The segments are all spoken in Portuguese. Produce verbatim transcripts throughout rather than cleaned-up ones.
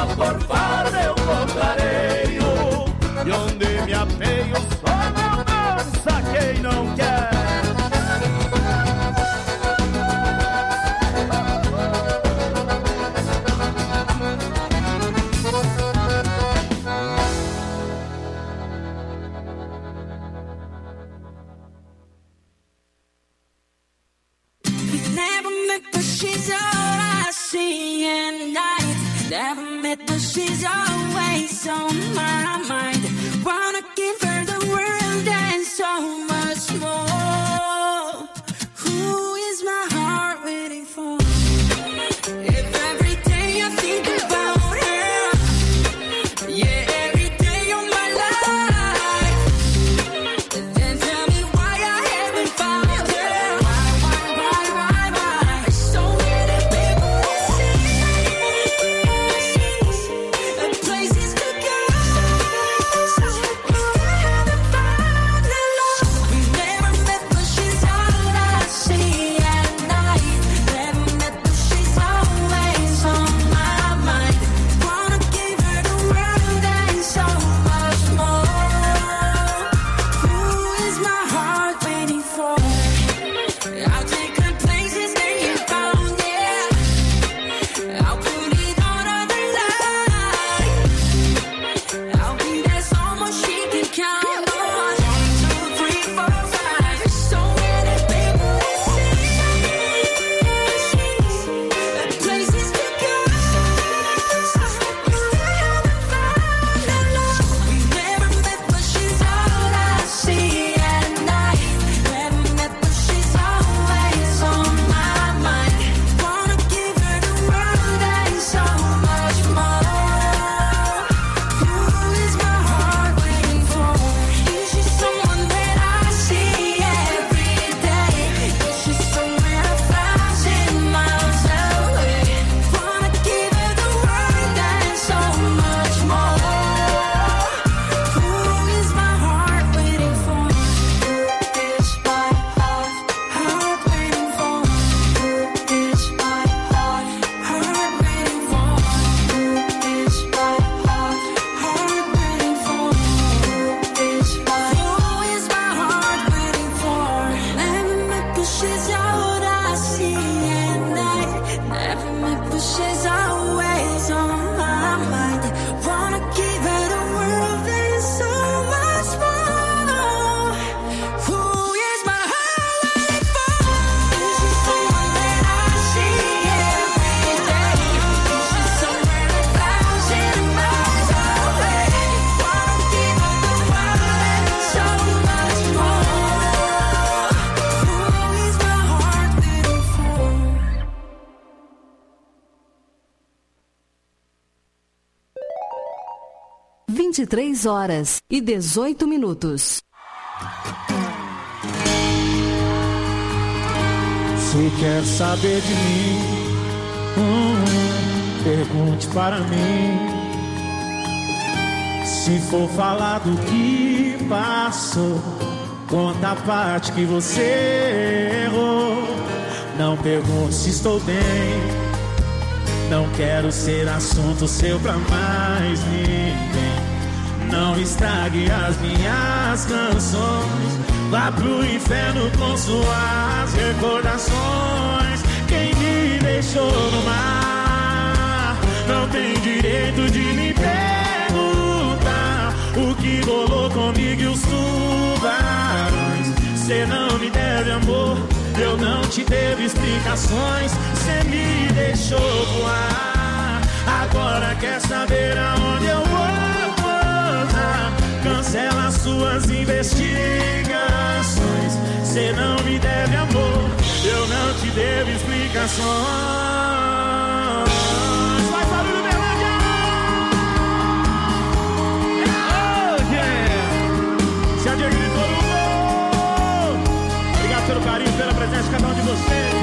só por farda eu contrareio. E onde me apeio só não dança quem não quer. Never met, but she's all I see at night. Never met, but she's always on my mind. Wanna give her the world and so much more. Who is my heart waiting for? If every day I think about her, yeah, every day of my life, then tell me why I haven't found her. Why, why, why, why, why? So many people and places to go. I haven't found her love. We never met, but she's all I see at night. Never met, but she's always on my mind. Wanna give her the world and so much more. Who is my heart waiting for? I'll take her places that you found, yeah. I'll put it on on the line. I'll be there so much she can count on. One, two, three, four, five. There's so many people to see and places to go. I haven't found her love. We never met, but she's all I see at night. Never met, but she's always on my mind. Wanna give her the world and so much more. Who is my heart waiting for? Is she someone that I see every day? Is she somewhere a thousand miles away? Wanna give her the world and so much more. Who is my heart waiting for? Who is my heart, heart waiting for? Who is my heart, heart waiting for? Who is my heart, heart waiting for? Who is my Who is my heart waiting for? Never met, but she's all I see at night. Never met, but she's always on my mind. Wanna give her the world and so much more. Who is my heart waiting for? Is she someone that I see every day? Is she somewhere a thousand miles away? Wanna give her the world and so much more. Who is my heart waiting for? vinte e três horas e dezoito minutos. Se quer saber de mim, hum, pergunte para mim. Se for falar do que passou, conta a parte que você errou. Não pergunte se estou bem, não quero ser assunto seu pra mais ninguém. Não estrague as minhas canções, vá pro inferno com suas recordações. Quem me deixou no mar não tem direito de me perguntar o que rolou comigo e os tubarões. Cê não me deve amor, eu não te devo explicações. Cê me deixou voar, agora quer saber aonde eu vou. Cancela suas investigações. Cê não me deve amor, eu não te devo explicações. Faz barulho, Berlândia! Oh, yeah! Se a Diego gritou no gol! Obrigado pelo carinho, pela presença de cada um de vocês.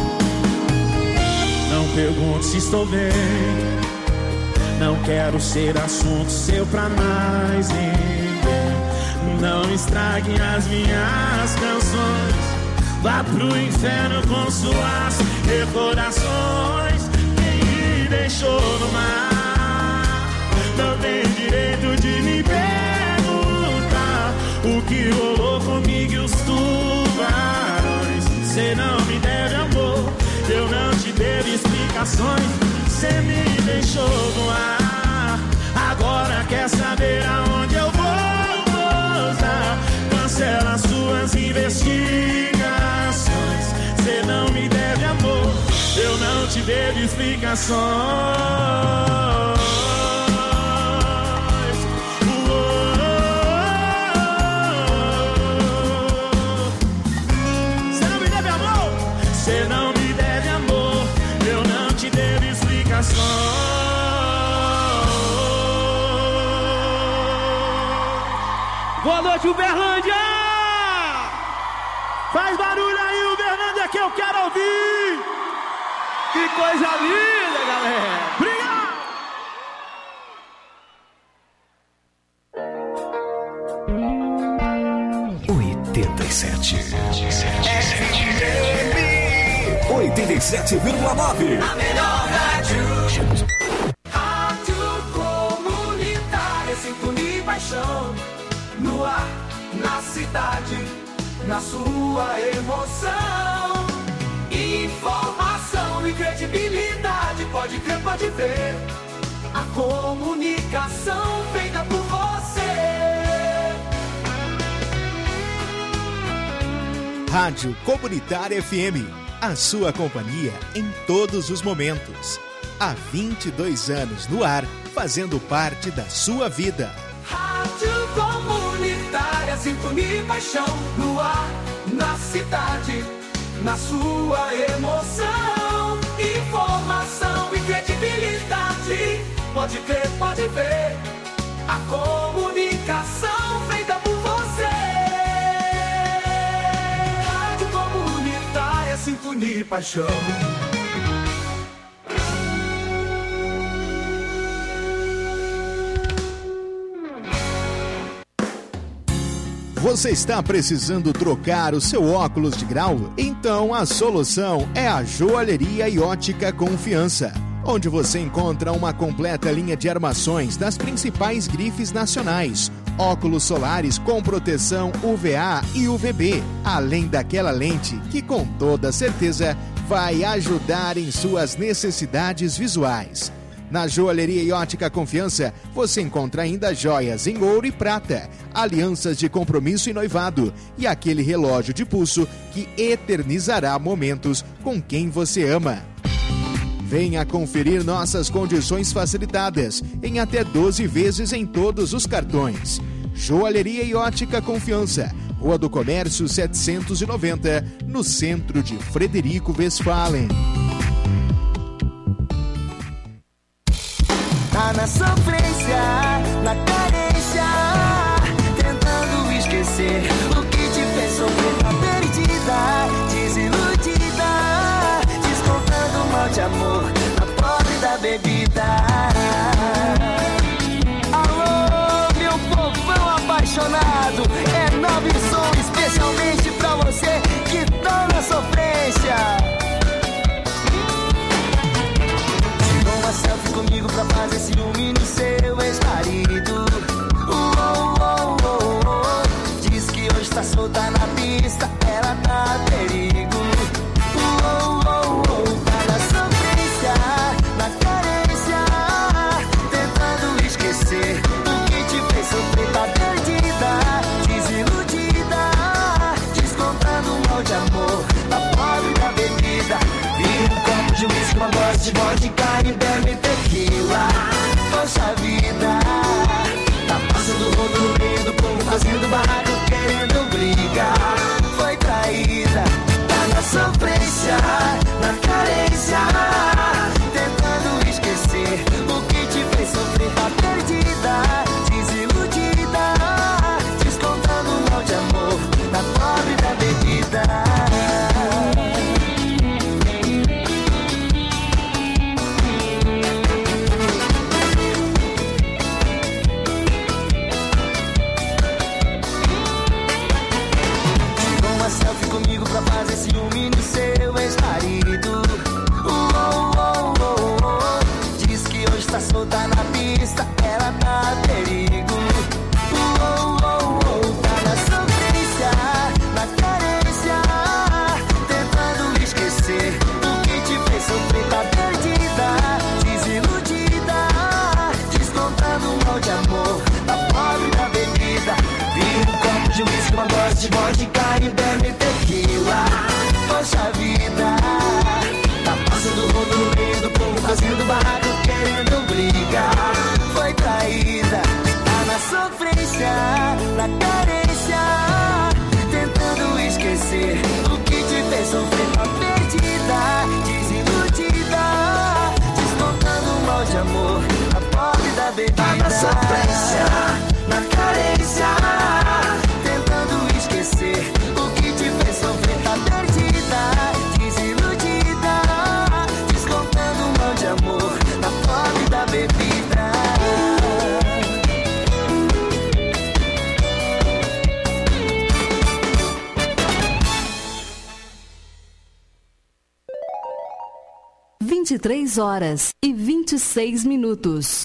Não pergunte se estou bem, não quero ser assunto seu pra mais ninguém. Não estrague as minhas canções, vá pro inferno com suas recordações. Quem me deixou no mar não tem direito de me perguntar o que rolou comigo e os tubarões. Cê não me deve amor, eu não te devo explicações. Cê me deixou no ar, agora quer saber aonde eu vou posar. Cancela suas investigações. Cê não me deve amor, eu não te devo explicações. Cê não me deve amor, eu não te devo explicações. Boa noite, Uberlândia! Faz barulho aí, Uberlândia, que eu quero ouvir! Que coisa linda, galera! Obrigado! oitenta e sete. oitenta e sete vírgula nove. A melhor rádio. Rádio comunitária, sintonia e paixão. No ar, na cidade, na sua emoção. Informação e credibilidade, pode crer, pode ver. A comunicação feita por você. Rádio Comunitária F M, a sua companhia em todos os momentos. Há vinte e dois anos no ar, fazendo parte da sua vida. Rádio Comunitária, sintonia e paixão. No ar, na cidade, na sua emoção. Informação e credibilidade, pode crer, pode ver. A comunicação feita por você. Rádio Comunitária, sintonia e paixão. Você está precisando trocar o seu óculos de grau? Então a solução é a Joalheria e Ótica Confiança, onde você encontra uma completa linha de armações das principais grifes nacionais, óculos solares com proteção U V A e U V B, além daquela lente que com toda certeza vai ajudar em suas necessidades visuais. Na Joalheria e Ótica Confiança, você encontra ainda joias em ouro e prata, alianças de compromisso e noivado e aquele relógio de pulso que eternizará momentos com quem você ama. Venha conferir nossas condições facilitadas em até doze vezes em todos os cartões. Joalheria e Ótica Confiança, Rua do Comércio setecentos e noventa, no centro de Frederico Westphalen. Tá na sofrência, na carência, tentando esquecer o que te fez sofrer. Tá perdida, desiludida, descontando mal de amor na pobre da bebida. Alô, meu povão apaixonado, é Nove Som especialmente pra você que tá na sofrência. Uma selfie comigo pra fazer ciúme no seu ex-marido. Oh, oh, oh, oh. Diz que hoje tá solta na pista, ela tá a perigo. Oh, oh, oh. Tá na sofrência, na carência, tentando esquecer o que te fez sofrer. Tá perdida, desiludida, descontando um mal de amor na pobre da bebida. Vira um copo de uísque, uma dose de vodka e bebe tequila. Poxa vida, tá passando rodo no meio do povo, fazendo barraco, querendo brigar. Foi traída, tá na sofrência, na carência, tentando esquecer o que te fez sofrer. Tá perdida, desiludida, descontando um mal de amor na pobre da bebida. bate vodka e bebe tequila. Poxa vida, tá passando o rodo no meio do povo, fazendo barraco, querendo brigar. Foi traída, tá na sofrência, na carência, tentando esquecer o que te fez sofrer. Tá perdida, desiludida, descontando um mal de amor, a pobre da bebida. Tá na sofrência, na carência, tentando esquecer o que te fez sofrer. Tá perdida, desiludida, descontando um mal de amor, a pobre da bebida. vinte e três horas e vinte e seis minutos.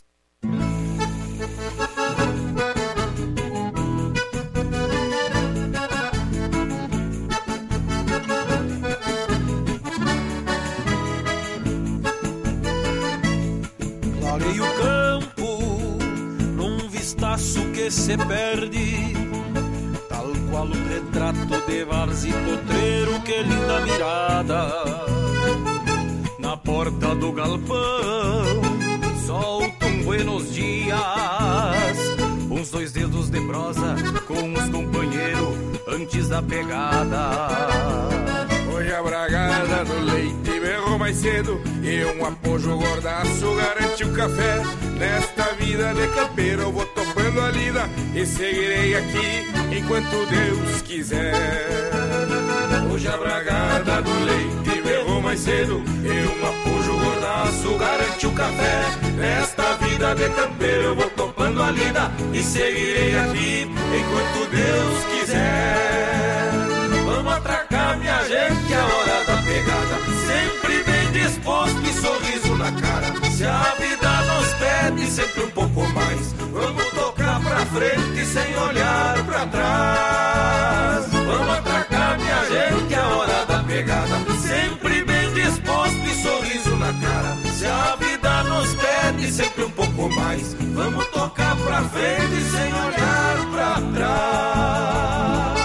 Clarei o campo num vistaço que se perde, tal qual um retrato de várzea potreiro, que linda mirada. Na porta do galpão solta um buenos dias, uns dois dedos de prosa com os companheiros antes da pegada. Hoje a bragada no leite berrou mais cedo e um apojo gordaço garante o café. Nesta vida de campeiro eu vou topando a lida e seguirei aqui enquanto Deus quiser. Hoje a bragada do leite berrou mais cedo e um apojo gordaço garante o café. Nesta vida de campeiro eu vou topando a lida e seguirei aqui enquanto Deus quiser. Vamos atracar, minha gente, a hora da pegada, sempre bem disposto e sorriso na cara. Se a vida nos pede sempre um pouco mais, vamos tocar pra frente sem olhar pra trás. Vamos atracar, minha gente, a hora da pegada, sempre bem disposto e sorriso na cara. Se a vida nos pede sempre um pouco mais, vamos tocar pra frente sem olhar pra trás.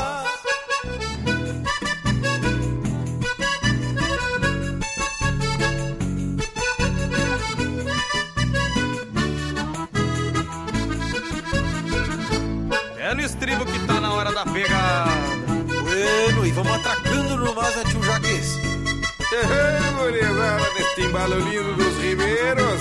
É no estribo que tá na hora da pegada. Bueno, e vamos atracando no vaza, tio Jaques. Ei, gurizada, neste embalo lindo dos ribeiros.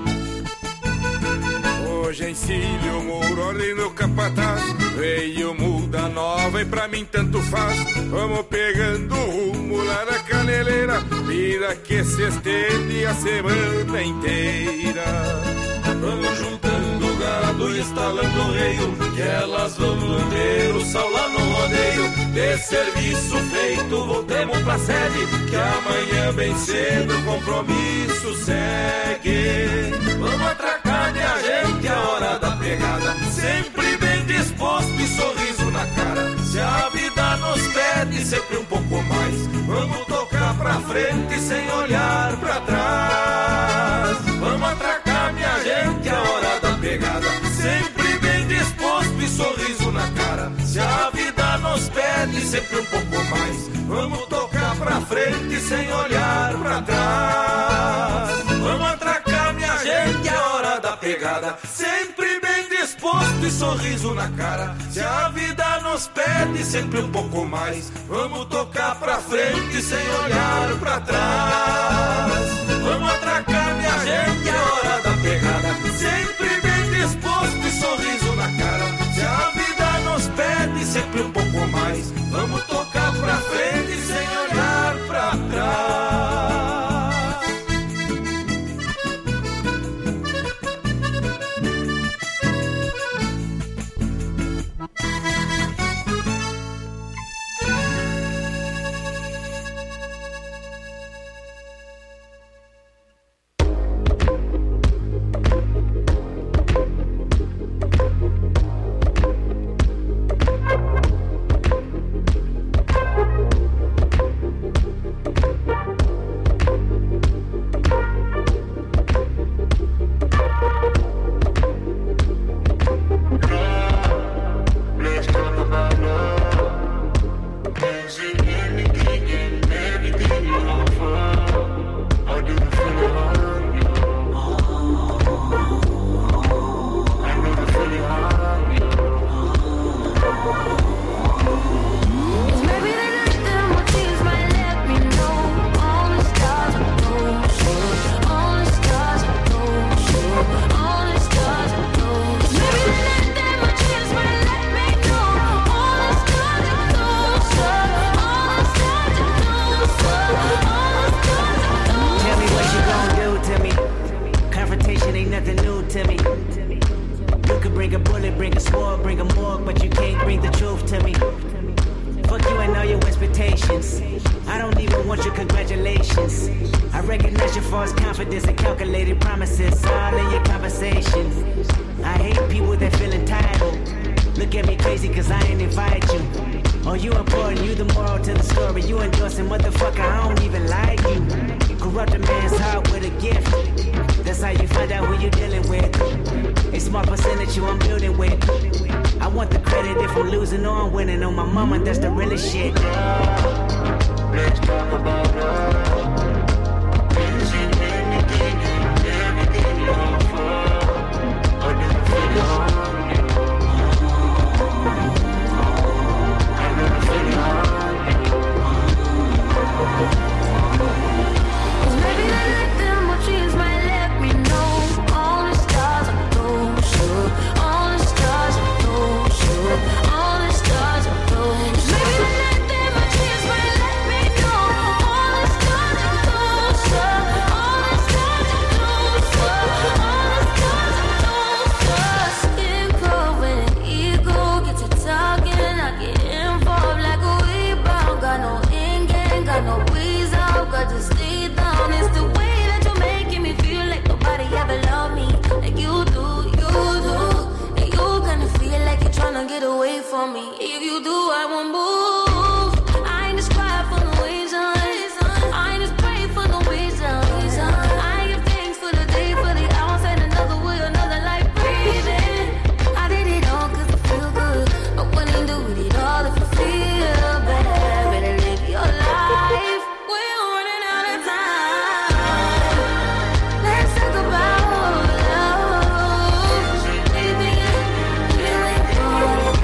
Hoje Encílio, Mouro, ordem do capataz, veio muda nova e pra mim tanto faz. Vamos pegando rumo lá na caneleira, vida que se estende a semana inteira. Vamos juntando gado e instalando o reio, que elas vão manter o sal lá no rodeio. De serviço feito, voltemos pra sede, que amanhã bem cedo o compromisso segue. Vamos atracar, minha gente, a hora da pegada, sempre bem disposto e sorriso na cara. Se a vida nos pede sempre um pouco mais, vamos tocar pra frente sem olhar pra trás. Vamos atracar, minha gente, a hora da pegada, sempre bem disposto e sorriso na cara. Se a vida nos pede sempre um pouco mais, vamos tocar pra frente sem olhar pra trás. Vamos atracar, minha gente, a hora da pegada, sempre bem disposto e sorriso na cara. Se a vida nos pede sempre um pouco mais, vamos tocar pra frente sem olhar pra trás. Vamos atracar, minha gente, a hora da pegada, sempre bem disposto e sorriso na cara. Se a vida nos pede sempre um pouco mais, vamos tocar pra frente sem olhar pra trás. bring the truth to me. Fuck you and all your expectations. I don't even want your congratulations. I recognize your false confidence and calculated promises all in your conversation. I hate people that feel entitled. Look at me crazy cause I ain't invite you. Oh, you important, you the moral to the story. You endorsing, motherfucker, I don't even like you. Corrupt a man's heart with a gift. That's how you find out who you dealing with. A small percentage you I'm building with. I want the credit if I'm losing or I'm winning. On my mama, that's the realest shit. Let's talk about love. Is it anything and everything you offer? Or do you feel love? Maybe the night them more trees might let me know. All the stars are closer. All the stars are closer. All the stars are closer. Maybe the night them more trees might let me know. All the stars are closer. All the stars are closer. All the stars are closer. Skin cold when an ego gets to talking. I get involved like a rebound. Got no in game, got no breeze out. Got to stay down. It's the way that you're making me feel like nobody ever loved me like you do, you do. And you gonna feel like you're trying to get away from me. If you do, I won't move. I ain't just cry for no reason. I ain't just pray for no reason. I give thanks for the day, for the hours, and another way, another life breathing. I did it all cause I feel good. But when I do it all, if you feel bad, better live your life. We're running out of time. Let's talk about love. Anything you feeling for?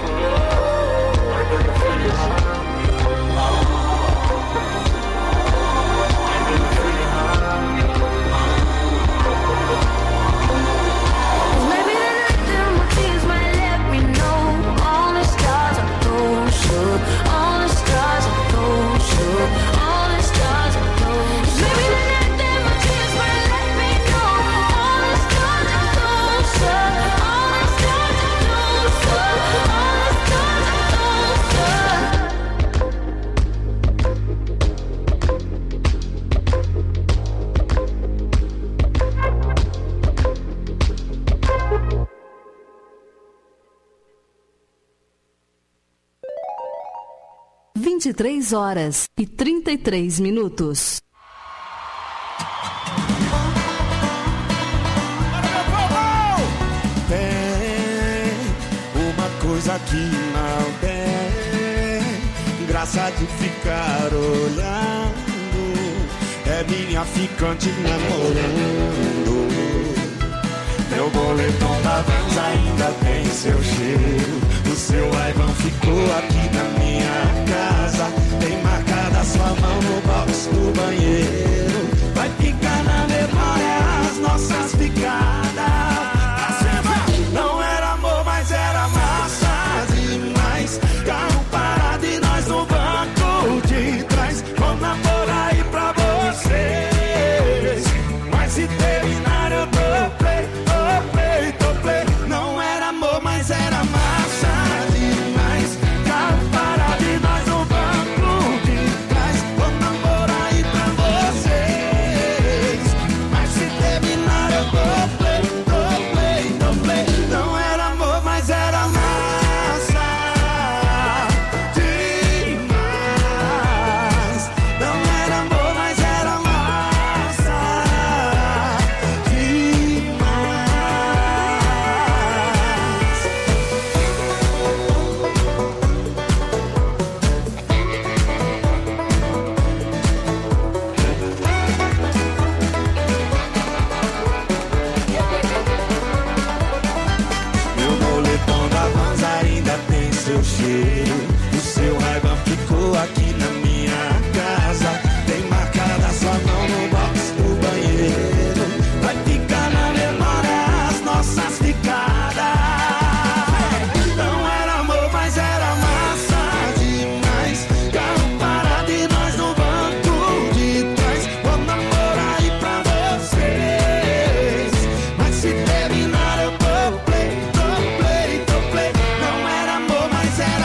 Maybe the night them more tears might let me know. All the stars are closer. All the stars are closer. All the stars are closer. Maybe the night them more tears might let me know. All the stars are closer. All the stars are closer. All the stars are closer. vinte e três horas e trinta e três minutos. Tem uma coisa que não tem graça de ficar olhando. É minha ficante namorando. Meu boletom da Vans ainda tem seu cheiro. O seu Ivan ficou aqui na minha casa. Tem marcada sua mão no box do banheiro. Vai ficar na memória as nossas picadas. Não era amor, mas era massa demais. Carro parado e nós no banco de trás. Vou namorar aí pra vocês. Mas se terminar eu dou play, oh play, dou play. Não era amor, mas era massa demais. Carro parado e nós no banco de trás. Vou namorar aí pra vocês. Mas se terminar eu dou play, dou play, dou play. Não era amor, mas era massa demais. Não era amor, mas era massa Meu boletom da Vans ainda tem seu cheiro. O seu Ray-Ban ficou aqui na minha casa. Tem marcada sua mão no box do banheiro. Vai ficar na memória as nossas ficadas. Não era amor, mas era massa demais. Carro parado e nós no banco de trás. Vou namorar aí pra vocês. Mas se terminar eu dou play, dou play, dou play. Não era amor, mas era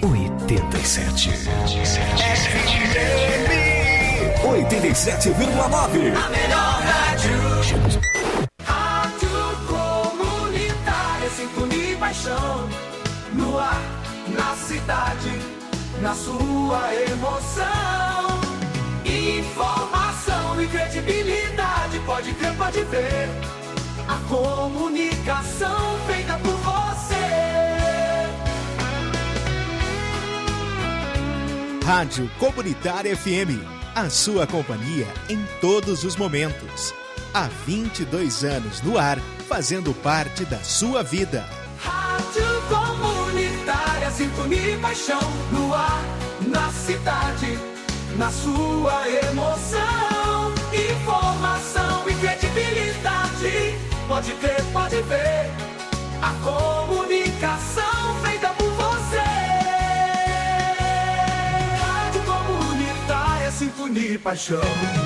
oitenta e sete. oitenta e sete vírgula nove. A melhor rádio. Rádio Comunitária, sintonia e paixão. No ar, na cidade, na sua emoção. Informação e credibilidade, pode crer, pode ver. A comunicação feita por você. Rádio Comunitária F M, a sua companhia em todos os momentos. Há vinte e dois anos no ar, fazendo parte da sua vida. Rádio Comunitária, sintonia e paixão. No ar, na cidade, na sua emoção. Informação e credibilidade, pode crer, pode ver. A comunicação feita por você. Rádio Comunitária, sintonia e paixão.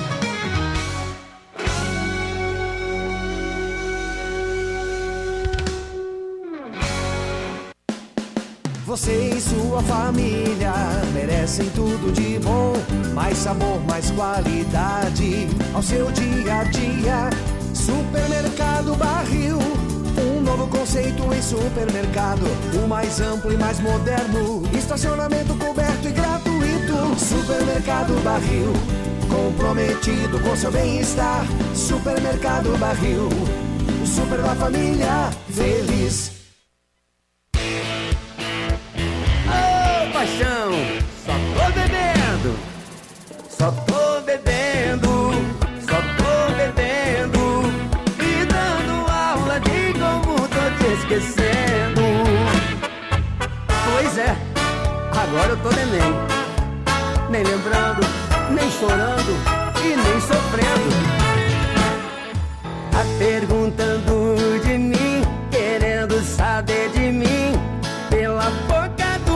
Você e sua família merecem tudo de bom. Mais sabor, mais qualidade ao seu dia a dia. Supermercado Barril, um novo conceito em supermercado. O mais amplo e mais moderno, estacionamento coberto e gratuito. Supermercado Barril, comprometido com seu bem-estar. Supermercado Barril, o super da família feliz. Paixão, só tô bebendo, só tô bebendo, só tô bebendo e dando aula de como tô te esquecendo. Pois é, agora eu tô neném, nem lembrando, nem chorando e nem sofrendo. Tá perguntando de mim, querendo saber de mim pela boca.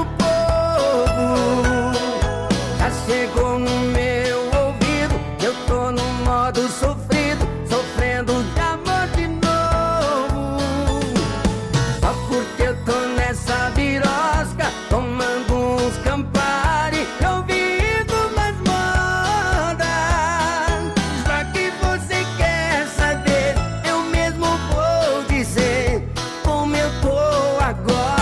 Já chegou no meu ouvido, eu tô no modo sofrido, sofrendo de amor de novo. Só porque eu tô nessa birosca, tomando uns Campari, ouvindo mais moda. Já que você quer saber, eu mesmo vou dizer como eu tô agora.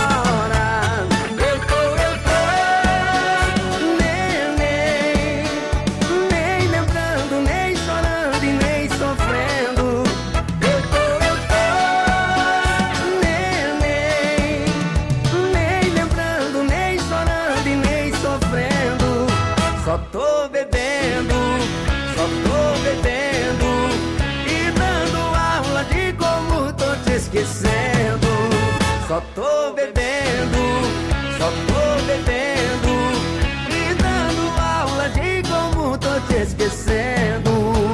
Só tô bebendo, só tô bebendo e dando aula de como tô te esquecendo. Só tô bebendo, só tô bebendo e dando aula de como tô te esquecendo.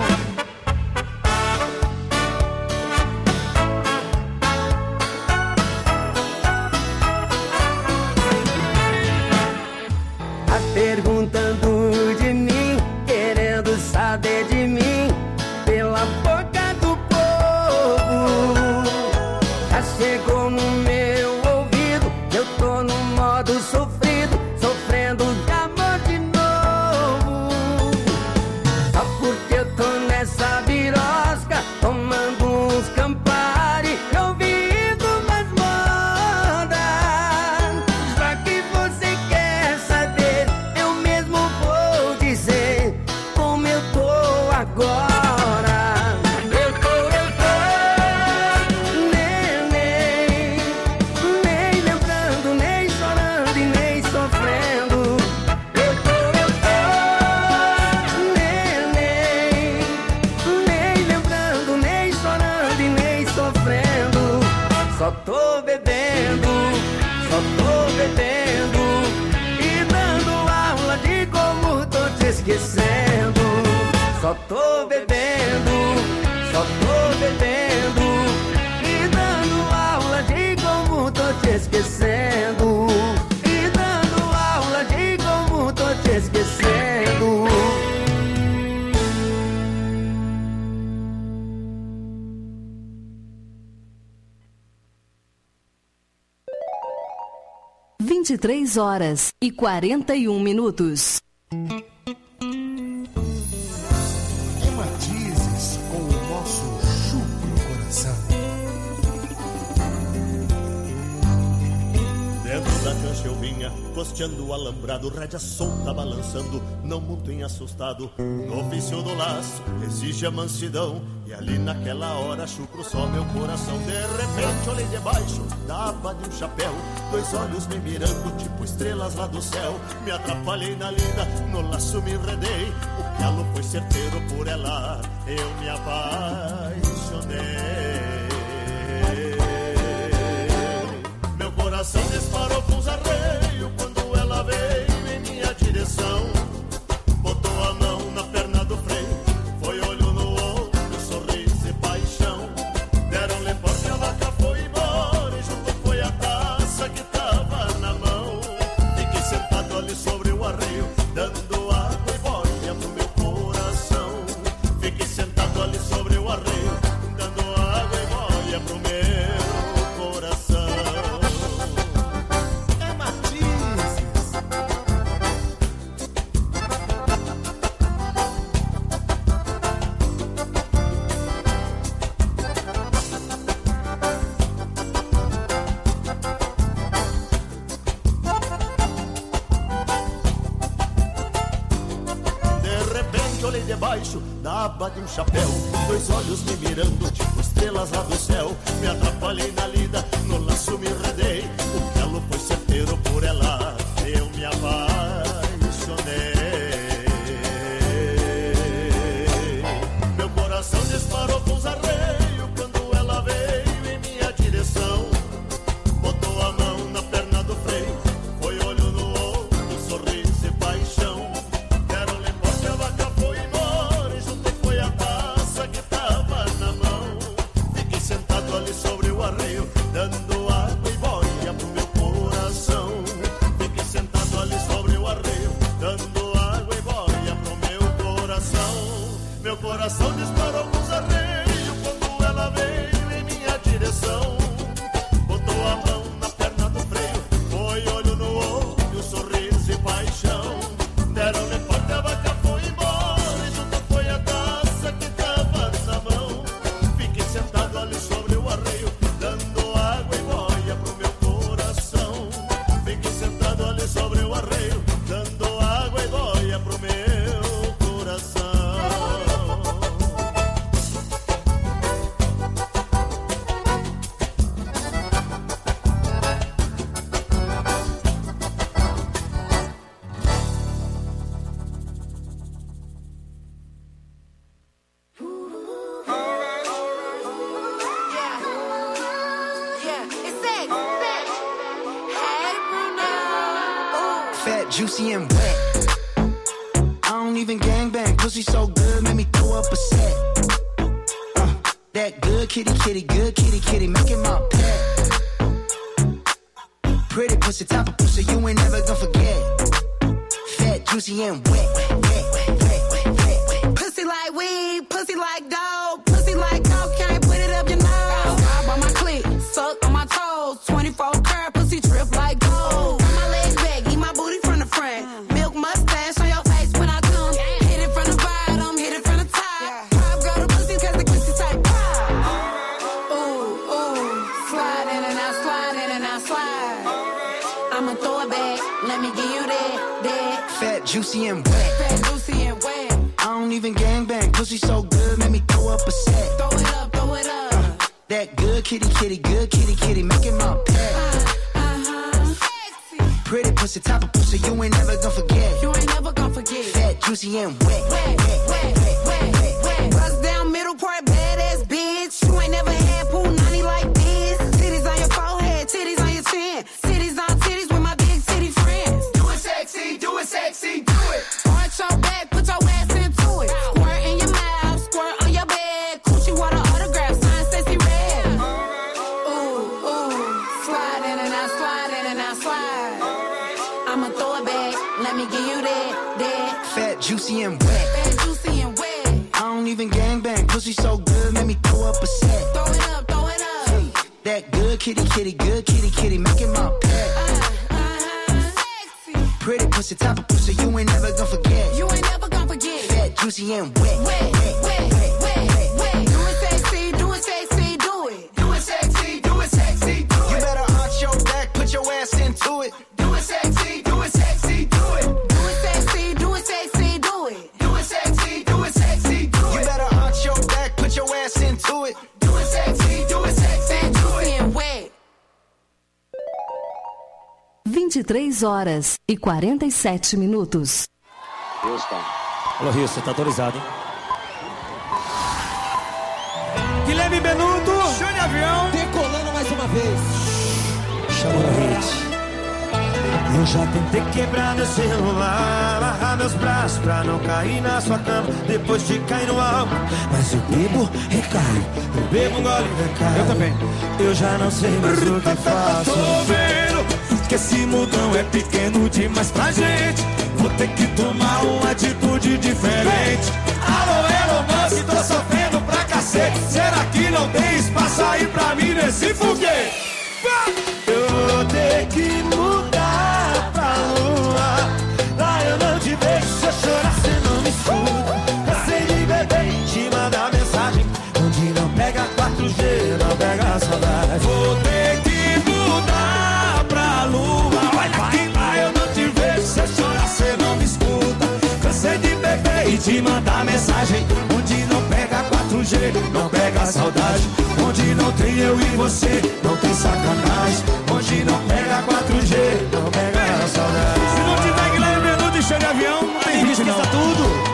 Tá perguntando de mim, querendo saber de mim pela boca do povo. Já chegou no meu ouvido, eu tô no modo sofrido, sofrendo de amor de novo. Só porque eu tô nessa birosca, tomando uns Campari, ouvindo mais moda. Já que você quer saber, eu mesmo vou dizer como eu tô agora. Eu tô, eu tô nem, nem, nem lembrando, nem chorando e nem vinte e três horas e quarenta e um minutos. É matizes com o nosso chucro coração. Dentro da cancha eu vinha, costeando o alambrado, rédea solta balançando, não muito em assustado. No ofício do laço, exige a mansidão, e ali naquela hora chucro só meu coração. De repente olhei debaixo da aba de um chapéu, dois olhos me mirando, tipo estrelas lá do céu. Me atrapalhei na lida, no laço me enredei, o calo foi certeiro, por ela eu me apaixonei. Meu coração disparou com os arreios quando ela veio em minha direção. Botou a mão na perna do freio, foi olho no olho, sorriso e paixão. Deram-lhe porte, a vaca foi embora e junto foi a taça que tava na mão. Fiquei sentado ali sobre o arreio, dando água e boia pro meu coração. Fiquei sentado ali sobre o arreio, dando água e boia pro meu coração. Debaixo da aba de um chapéu, dois olhos me mirando, tipo estrelas lá do céu. Me atrapalhei na lida, no laço me enredei, o calo foi certeiro, por ela eu me apaixonei. Meu coração disparou com os arreios quando ela veio em minha direção. Botou a mão na perna do freio, foi olho no olho, sorriso e paixão. Deram-lhe porte, a vaca foi embora e junto foi a taça que tava na mão. Fiquei sentado ali sobre o arreio, dando água e boia pro meu coração. Fiquei sentado ali sobre o arreio, dando água e boia pro meu coração. Meu coração disparou com os arreios quando ela veio em minha direção. Botou a mão na perna do freio, foi olho no olho, sorriso e paixão. Deram-lhe porte, a vaca foi embora e junto foi a taça que tava na mão. Fiquei sentado ali sobre o arreio, dando água e boia pro meu coração. Fiquei sentado ali sobre o arreio, dando água e boia pro meu coração. Fat, juicy, and wet. I don't even gangbang, pussy so good, made me throw up a set. Uh, that good kitty, kitty, good kitty, kitty, make it my pet. Pretty pussy, top of pussy, you ain't never gonna forget. Fat, juicy, and wet, wet, wet, wet, wet, wet, wet. Pussy like weed, pussy like dog, pussy like cocaine, put it up your nose. Ride by my clit, suck on my toes, twenty-four karat pussy trip like gold. Turn my legs back, eat my booty from the front. Milk mustache on your face when I come. Hit it from the bottom, hit it from the top. Pop girl the pussy cause the pussy type pop. Ooh, ooh, slide in and out, slide in and out, slide. I'ma throw it back, let me give you that, that. Fat, juicy, and wet. Fat, juicy, and wet. I don't even gangbang, pussy so good, made me throw up a set. Throw it up, throw it up. Uh, that good kitty, kitty, good kitty, kitty, make it my pet. Pretty pussy, top of pussy, you ain't never gonna forget. You ain't never gonna forget. Fat, juicy, and wet, Wet, wet, wet, wet, wet, wet. Bust down middle part, badass bitch. You ain't never had pool nanny like this. Titties on your forehead, titties on your chin. Titties on titties with my big titty friends. Do it sexy, do it sexy, do it. Arch your back, put your ass into it. Squirt in your mouth, squirt on your bed. Coochie water autograph, sign sexy red. Ooh, ooh, slide in and out, slide in and out, slide. I'ma throw it back, let me give you that, that. Fat, juicy, and wet. Fat, juicy, and wet. I don't even gangbang, pussy so good, made me throw up a set. Throw it up, throw it up. Hey, that good kitty, kitty, good kitty, kitty, make it my pet. Uh, uh-huh. pretty pussy, type of pussy you ain't never gonna forget. You ain't never gonna forget. Fat, juicy, and wet. Wet, wet, wet, wet, wet. Do it sexy, do it sexy, do it. Do it sexy, do it sexy, do it. You better arch your back, put your ass into it. Do it sexy, do it sexy, do it. Do it sexy, do it sexy, do it. Do it sexy, do it sexy, do it. You better arch your back, put your ass into it. Do it sexy, do it sexy, do it. And wet. vinte e três horas e quarenta e sete minutos. Houston. Alô, Rio, você tá autorizado, hein? Guilherme Benuto, show de avião, decolando mais uma vez. Chamou no hit. Eu já tentei quebrar meu celular, amarrar meus braços pra não cair na sua cama depois de cair no álcool. Mas eu bebo, recaio, eu bebo, gole e recaio. Eu também. Eu já não sei mais o que faço. Tô vendo que esse mundão é pequeno demais pra gente. Vou ter que tomar uma atitude diferente. Alô, Elon Musk, tô sofrendo pra cacete. Será que não tem espaço aí pra mim nesse foguete? Eu vou ter que mudar pra lua. Lá eu não te vejo, se eu chorar cê não me escuta. Cansei de beber, te mandar mensagem onde não pega quatro G, não pega saudade. Vou ter que mudar pra lua. Olha que lá eu não te vejo, se eu chorar cê não me escuta. Cansei de beber e te mandar mensagem onde não pega quatro G, não pega saudade. Onde não tem eu e você, não tem sacanagem. Onde não pega quatro G, não pega saudade. Se não tiver Guilherme Benuto e show de avião, não tem risco, não. Esqueça tudo.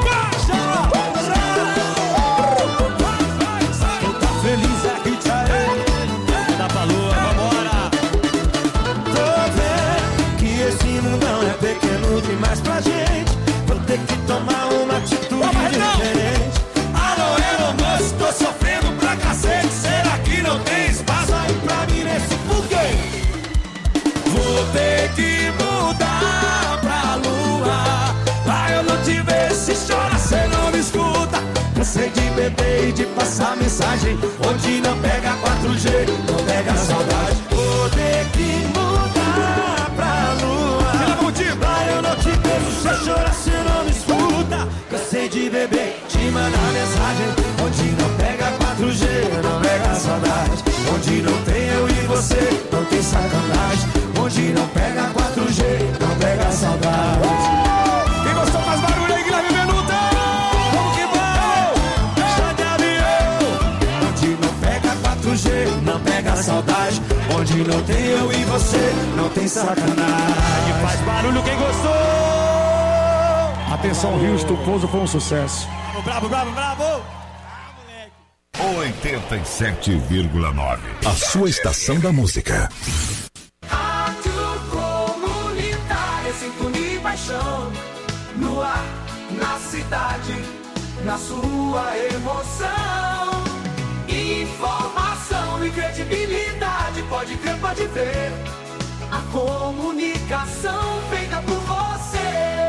Quem tá feliz é que tá ele. Dá pra lua, vambora. Tô vendo que esse mundão é pequeno demais pra gente. Vou ter que tomar uma atitude diferente. Alô, Elon Musk, tô sofrendo pra cacete. Será que não tem espaço aí pra mim nesse foguete? Vou ter que mudar pra lua. Lá eu não te vejo, se chora cê não me escuta. Cansei de beber e de passar mensagem onde não pega quatro G, não pega saudade. Vou ter que mudar pra lua. Lá eu não te vejo, se chora cê não me escuta. Cansei de beber, te mandar mensagem onde não pega quatro G, não pega saudade. Onde não tem eu e você, não tem sacanagem. Onde não pega quatro G, não pega saudade. Quem gostou faz barulho aí, Guilherme Benuto. Vamos que vamos. Show de avião. Onde não pega quatro G, não pega saudade. Onde não tem eu e você, não tem sacanagem. Faz barulho quem gostou. Atenção, Houston, o pouso foi um sucesso. Bravo, bravo, bravo. oitenta e sete vírgula nove. A sua estação da música. Rádio Comunitária, sintonia e paixão. No ar, na cidade, na sua emoção. Informação e credibilidade, pode crer, pode ver. A comunicação feita por você.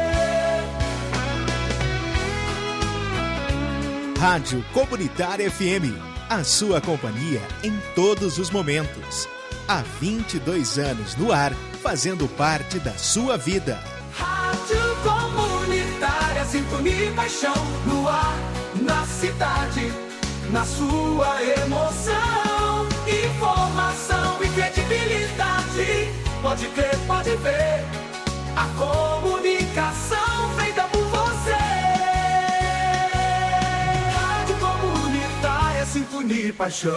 Rádio Comunitária F M, a sua companhia em todos os momentos. Há vinte e dois anos no ar, fazendo parte da sua vida. Rádio Comunitária, sintonia e paixão. No ar, na cidade, na sua emoção. Informação e credibilidade, pode crer, pode ver. A comunicação feita por você. Rádio Comunitária, sintonia e paixão.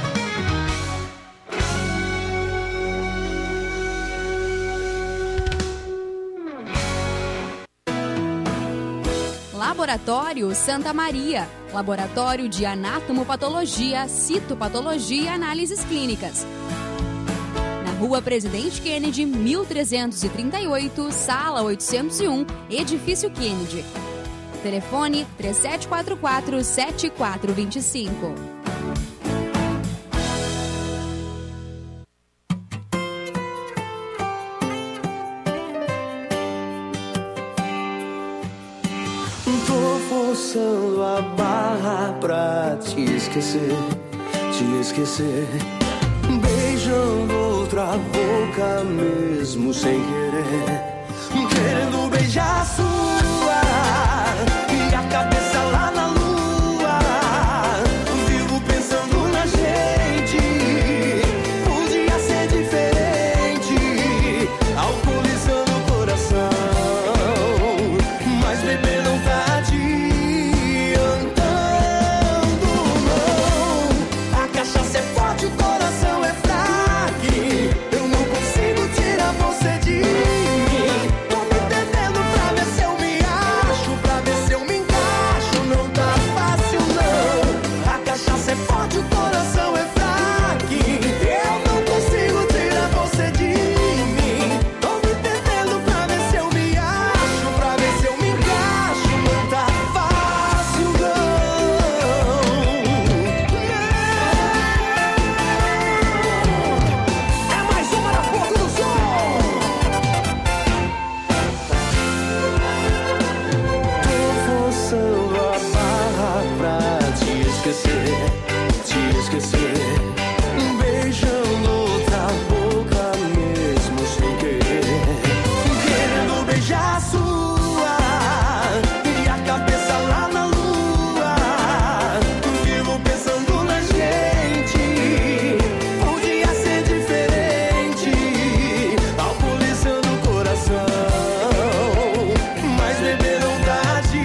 Laboratório Santa Maria, laboratório de anatomopatologia, citopatologia e análises clínicas. Na Rua Presidente Kennedy, mil trezentos e trinta e oito, sala oitocentos e um, Edifício Kennedy. Telefone três sete quatro quatro, sete quatro dois cinco. Forçando a barra pra te esquecer, te esquecer. Beijando outra boca mesmo sem querer, querer já sua. E a cabeça lá na lua. Vivo pensando na gente. Podia ser diferente. Alcoolizando o coração. Mas beber não tá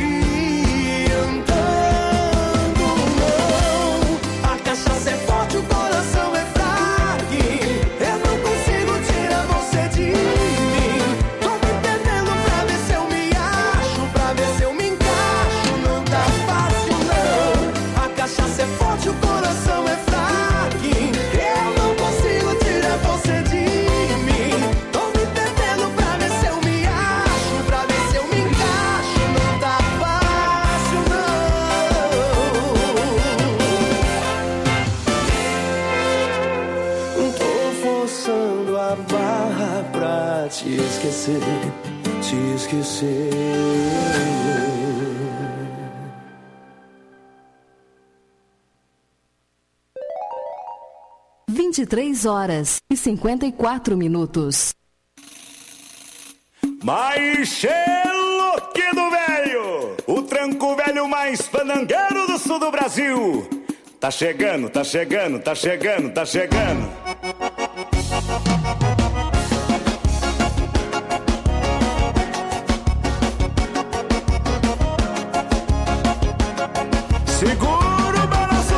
adiantando, não. A cachaça é forte, o coração é fraco. Eu não consigo tirar você de mim. Tô me perdendo pra ver se eu me acho, pra ver se eu me encaixo. Não tá fácil, não. A cachaça é forte, o coração é fraco. Eu não consigo tirar você de mim. Tô me perdendo pra ver se eu me acho, pra ver se eu me encaixo. Não tá fácil, não. Tô forçando a barra pra te esquecer, te esquecer. vinte e três horas e cinquenta e quatro minutos. Mas xeloquido velho, o tranco velho mais fandangueiro do sul do Brasil. Tá chegando, tá chegando, tá chegando, tá chegando. Segura o balanço,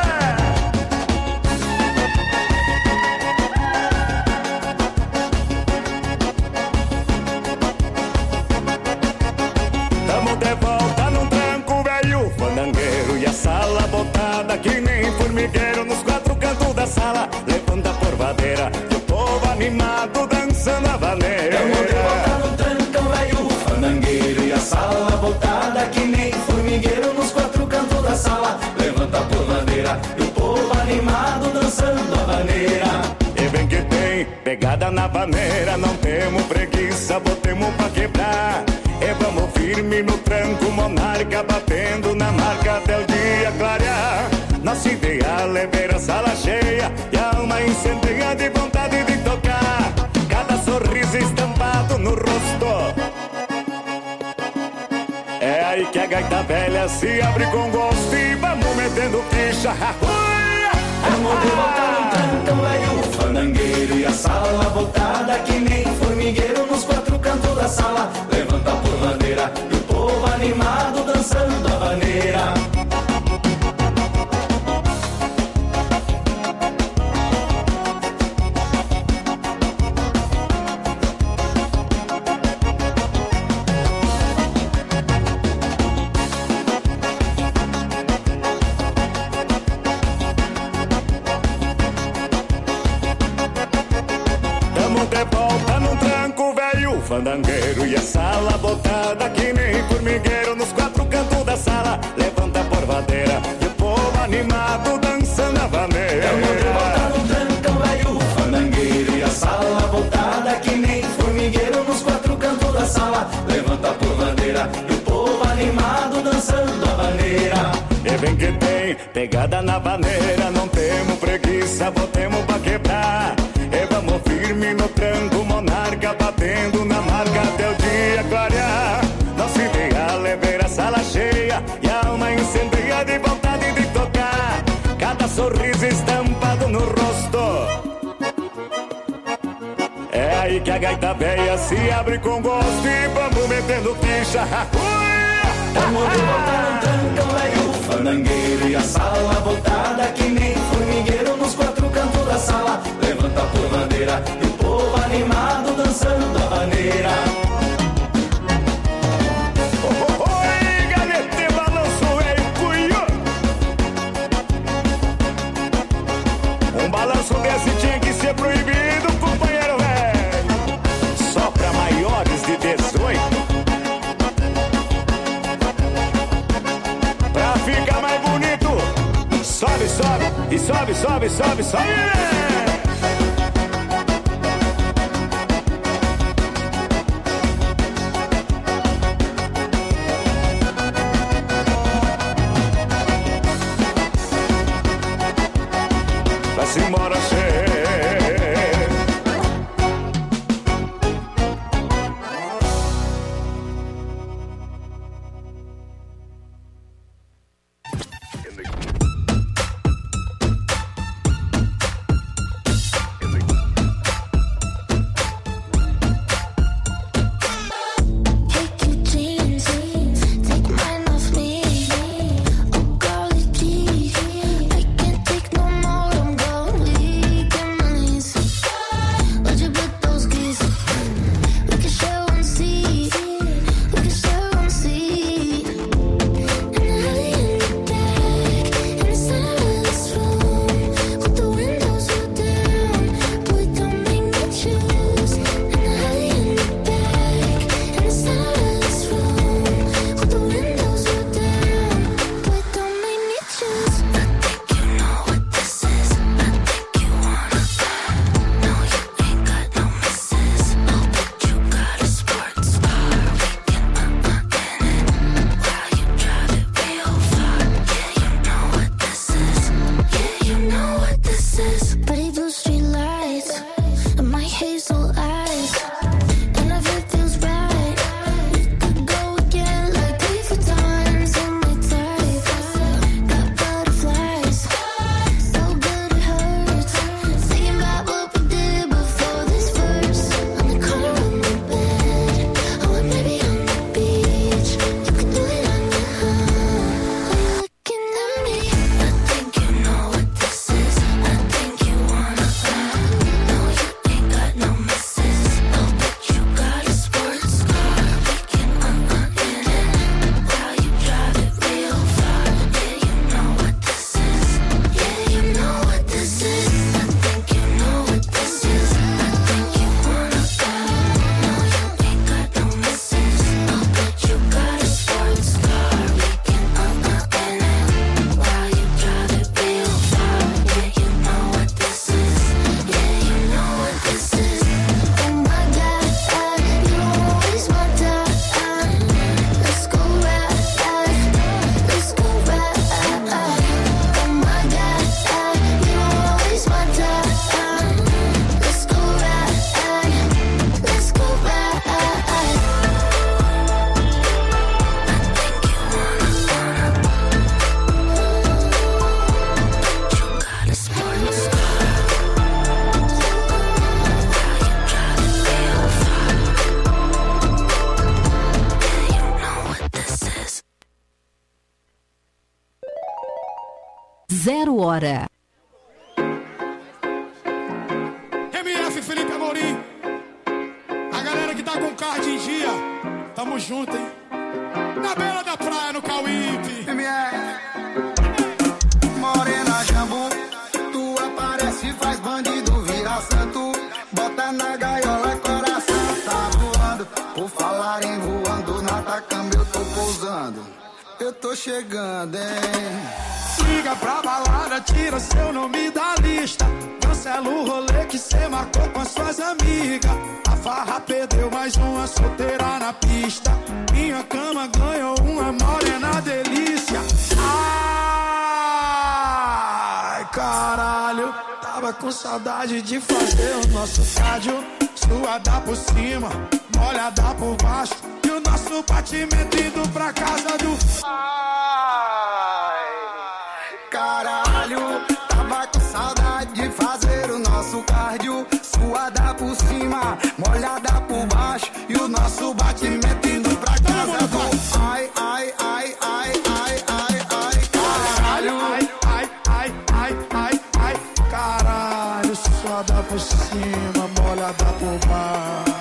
tamo de volta num tranco velho fandangueiro. E a sala botada que nem formigueiro nos quatro cantos da sala. Levanta a porvadeira e o povo animado dançando a vaneira. Tamo de volta num trancão velho fandangueiro. E a sala botada que nem formigueiro nos quatro cantos da sala. Levanta a porvadeira e o povo animado dançando a vaneira. E vem que tem pegada na vaneira, não temos preguiça, botemos pra quebrar. E vamos firme no tranco monarca, batendo na marca até o dia clarear. Nosso ideal é ver a sala cheia e a alma incendeia de vontade de tocar. Cada sorriso estampado no rosto. É aí que a gaita velha se abre com gosto e vamos metendo ficha. Vamos de volta no trancão velho fandangueiro. E a sala botada que nem formigueiro nos quatro cantos da sala. Levanta a porvadeira e o povo animado dançando a vaneira. Tamo de volta num tranco velho fandangueiro. E a sala botada que nem formigueiro nos quatro cantos da sala. Levanta a porvadeira e o povo animado dançando a vaneira. Tamo de volta num trancão velho fandangueiro. E a sala botada que nem formigueiro nos quatro cantos da sala. Levanta a porvadeira e o povo animado dançando a vaneira. E vem que tem pegada na vaneira, não temos preguiça, botemos pra quebrar. E vamos firme no tranco monarca, batendo na marca até o dia clarear. Nosso ideal é ver a sala cheia e a alma incendeia de vontade de tocar. Cada sorriso estampado no rosto. É aí que a gaita velha se abre com gosto e vamos metendo ficha. Tamo de volta no trancão velho fandangueiro. E a sala botada que nem formigueiro nos quatro cantos da sala. Levanta a porvadeira e o povo animado dançando a vaneira. Oi, galete, balanço é cunho. Um balanço desse tinha que ser proibido, companheiro velho. Só pra maiores de dezoito. Pra ficar mais bonito, sobe, sobe, e sobe, sobe, sobe, sobe. Vai-se embora, cheio. Zero Hora. M F Felipe Amorim. A galera que tá com o card em dia. Tamo junto, hein? Na beira da praia, no Cauípe. M F. Morena Jambu, tu aparece e faz bandido virar santo. Bota na gaiola, coração tá voando. Por falar em voando, na Atacama eu tô pousando. Eu tô chegando, hein? Liga pra balada, tira seu nome da lista. Cancela o rolê que cê marcou com as suas amigas. A farra perdeu mais uma solteira na pista. Minha cama ganhou uma morena delícia. Ai, caralho, tava com saudade de fazer o nosso cardio. Suada por cima, molhada por baixo. E o nosso batimento indo pra casa do... Ai, caralho, tava com saudade de fazer o nosso cardio. Suada por cima, molhada por baixo. E o nosso batimento indo pra casa do... Ai, ai, ai, ai, ai, ai, ai, caralho. Ai, ai, ai, ai, ai, ai, caralho. Suada por cima, molhada por baixo.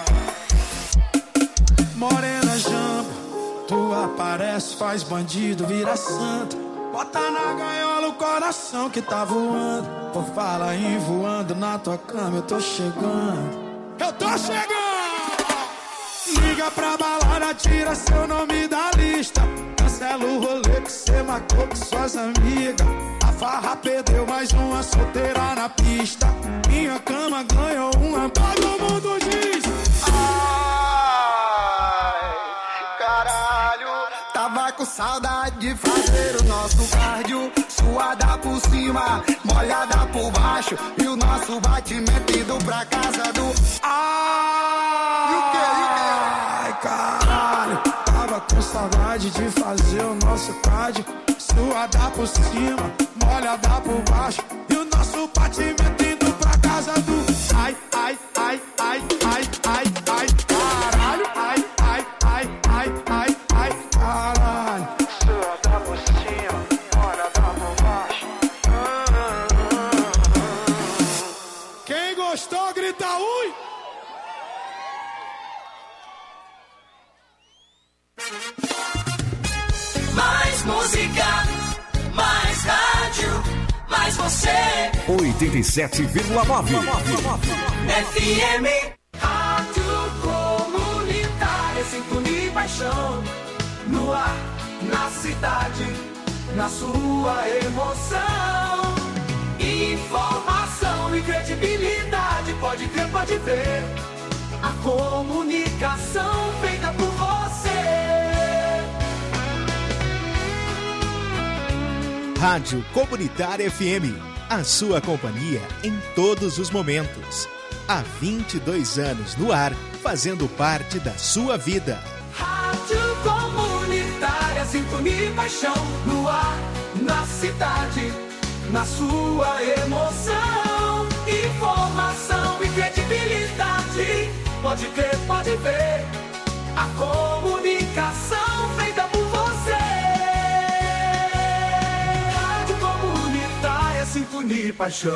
Morena jampa, tu aparece, faz bandido, vira santo. Bota na gaiola o coração que tá voando. Por falar em voando, na tua cama eu tô chegando. Eu tô chegando! Liga pra balada, tira seu nome da lista. Cancela o rolê que cê marcou com suas amigas. A farra perdeu mais uma solteira na pista. Minha cama ganhou uma, todo mundo diz. Ai, caralho, tava com saudade de fazer o nosso cardio. Suada por cima, molhada por baixo. E o nosso batimento indo pra casa do... Ai, e o que, e o que? Ai, caralho, tava com saudade de fazer o nosso cardio. Suada por cima, molhada por baixo. E o nosso batimento indo pra casa do... Ai, ai, ai, ai, ai, ai, ai, caralho. Ai, ai, ai, ai, ai, ai, caralho. Suada por cima, molhada por baixo. Quem gostou, grita ui. Mais música, mais rádio, mais você. oitenta e sete vírgula nove. F M. Rádio Comunitária, sintonia e paixão. No ar, na cidade, na sua emoção. Informação e credibilidade, pode crer, pode ver. A comunicação feita por você. Rádio Comunitária F M, a sua companhia em todos os momentos. Há vinte e dois anos no ar, fazendo parte da sua vida. Rádio Comunitária, sintonia e paixão. No ar, na cidade, na sua emoção. Informação e credibilidade, pode crer, pode ver. A comunicação feita por você. Rádio Comunitária, sintonia e paixão.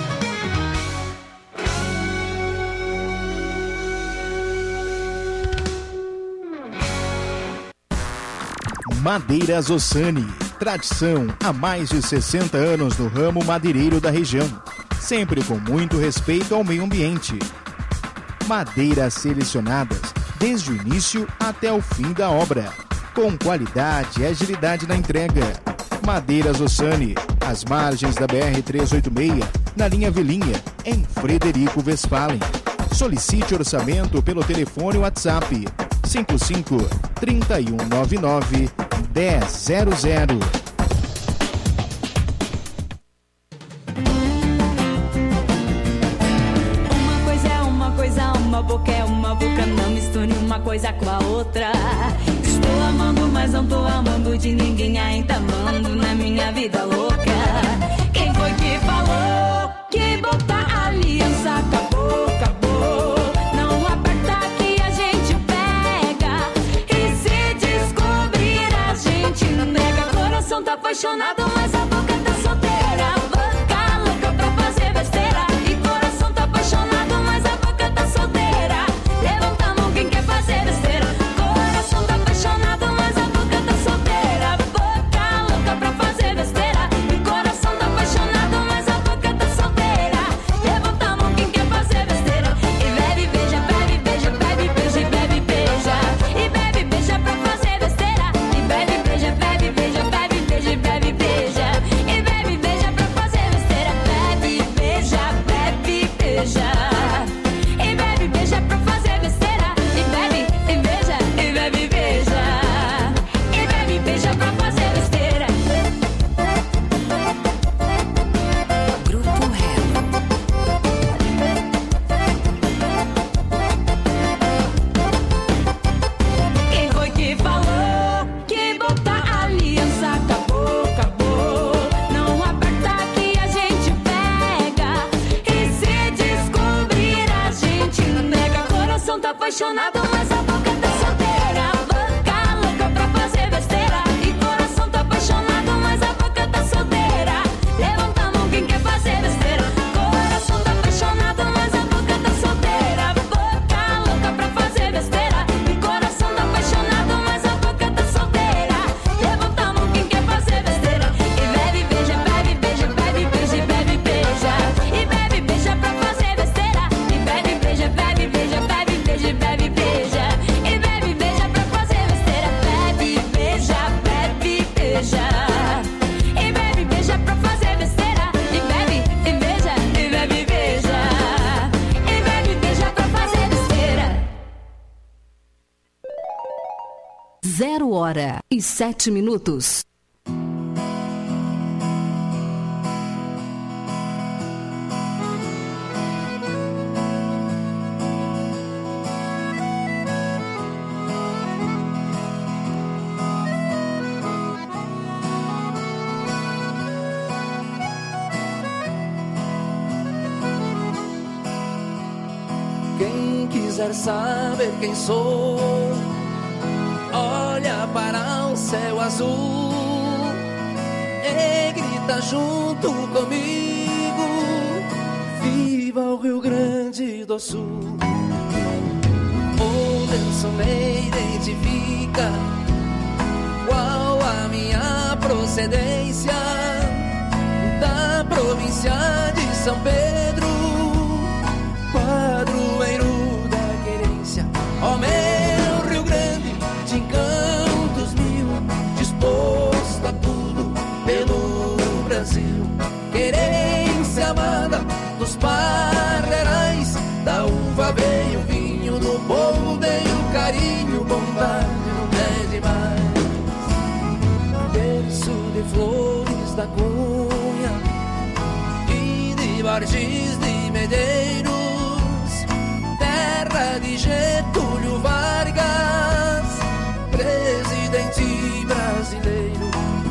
Madeiras Ossani, tradição há mais de sessenta anos no ramo madeireiro da região, sempre com muito respeito ao meio ambiente. Madeiras selecionadas desde o início até o fim da obra, com qualidade e agilidade na entrega. Madeiras Ossani, às margens da B R trezentos e oitenta e seis, na linha Vilinha, em Frederico Westphalen. Solicite orçamento pelo telefone WhatsApp cinco cinco, três um nove nove, um zero zero zero. Uma coisa é uma coisa, uma boca é uma boca. Não misture uma coisa com a outra. Estou amando, mas não tô amando de ninguém. Ainda amando na minha vida louca. Quem foi que falou que botar aliança acabou, acabou? Não aperta que a gente pega. E se descobrir a gente nega. Coração tá apaixonado, mas a boca tá solteira. Zero hora e sete minutos. Quem quiser saber quem sou, olha para o céu azul e grita junto comigo: viva o Rio Grande do Sul. O lenço me identifica, qual a minha procedência, da província de São Pedro, padroeiro da querência. Ó meu Rio Grande, de encantos mil, disposto a tudo pelo Brasil. Querência amada dos parreirais, da uva veio o vinho, do povo veio o carinho, bondade não é demais. Berço de flores da Cunha e de Vargis de Medeiros, terra de Getúlio Vargas, presidente brasileiro.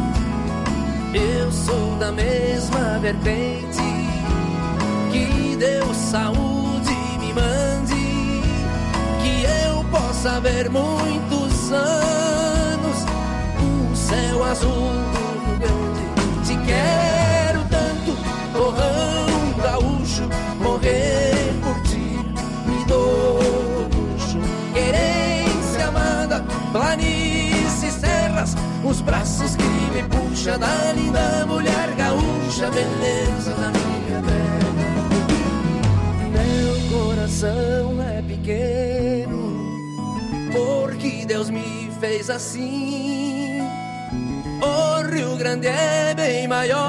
Eu sou da mesma vertente, que Deus saúde me mande, que eu possa ver muitos anos o céu azul do Rio Grande. Te quero tanto, torrão gaúcho, morrer por ti me dou luxo. Querência amada, planícies, serras, os braços que me puxa da linda mulher gaúcha, beleza da minha terra. Meu coração é pequeno, porque Deus me fez assim. O Rio Grande é bem maior,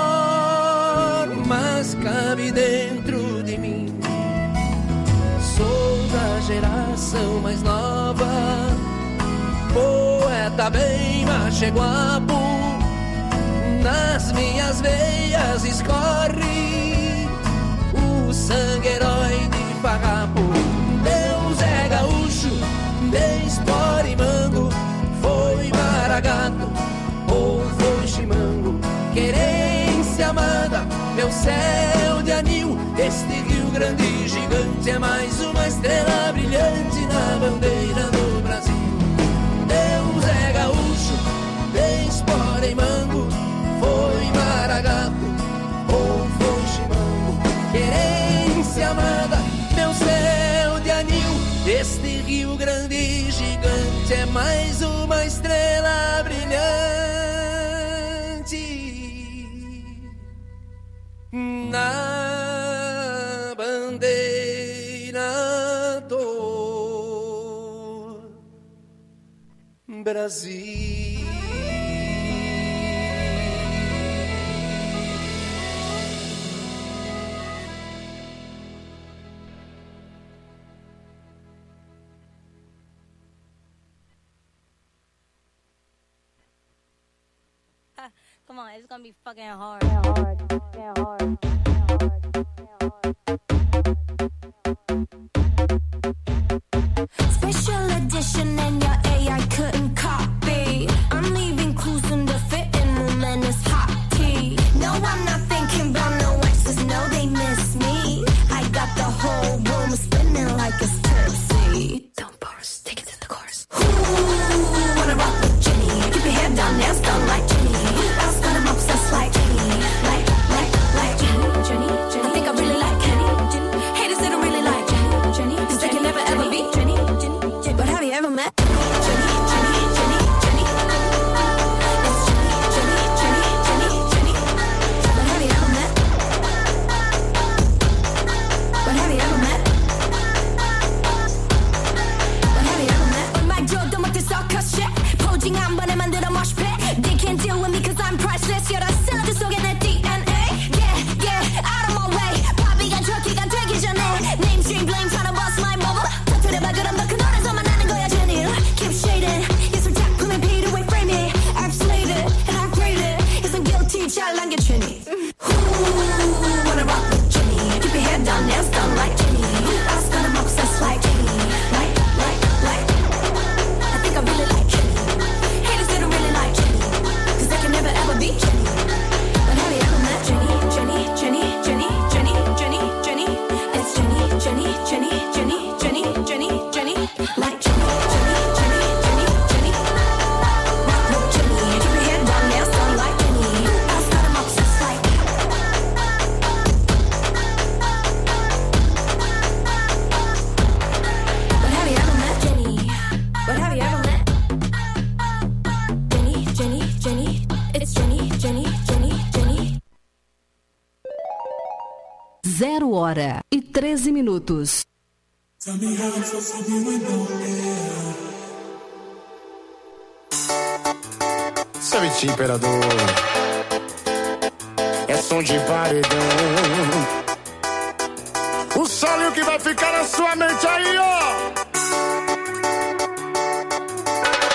mas cabe dentro de mim. Sou da geração mais nova, poeta bem macheguapo, nas minhas veias escorre o sangue herói de farrapo. Deus é gaúcho, de espora e mango, foi maragato ou foi chimango. Querência amada, meu céu de anil, este Rio Grande gigante é mais uma estrela brilhante na bandeira do Brasil. Deus é gaúcho, de espora e mango, foi maragato ou foi chimango. Querência amada, meu céu de anil, este Rio Grande gigante é mais uma estrela brilhante na bandeira do Brasil. Come on, it's gonna be fucking hard. hard, hard, hard. Special edition and your A I couldn't copy. I'm leaving clues in the fitting room and it's hot tea. No, I'm not thinking about no exes, no, they miss me. I got the whole room spinning like it's tipsy. Don't burst, take it to the chorus. Ooh, wanna rock with Jenny? Keep your head down, nails done like Jenny. I'm obsessed like Jenny, like, like, like Jenny, Jenny, Jenny. I think I really like Jenny, Jenny. Haters they don't really like Jenny, Jenny. Cause they can never ever be Jenny, Jenny, Jenny. But have you ever met Jenny, Jenny, Jenny, Jenny? It's Jenny, Jenny, Jenny, Jenny, Jenny. But have you ever met? But have you ever met? But have you ever met? 음악 줘도 못해 circus shit. 포징 한 번에 만들어 mosh pit. They can't deal with me cause I'm priceless. You're the cylinder 속에 내 D N A. Yeah, yeah, out of my way. 바비가 저기가 되기 전에. Name stream blame tryna bust my bubble. 터트려봐 그럼 너 그 노래에서만 나는 거야 Jenny. hora e treze minutos. Savete imperador, é som de paredão. O solo que vai ficar na sua mente aí, ó.